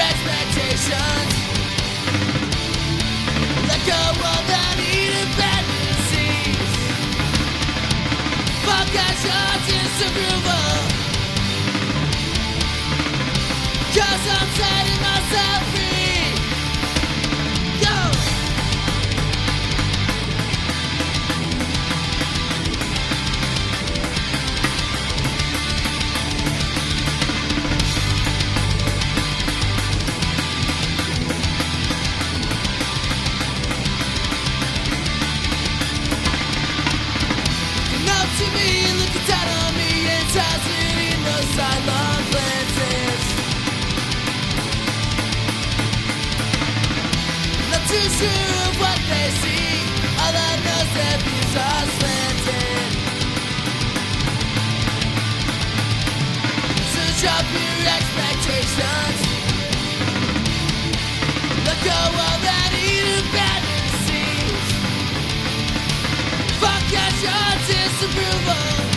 expectations. Let go of that eating fantasies. Forget your disapproval. 'Cause I'm setting myself free. Go! To me, looking down on me and tossing in those sidelong glances. Not too sure of what they see. All I know is their views are slanted. So drop your expectations. Let go of that eating fantasies. Forget your disapproval.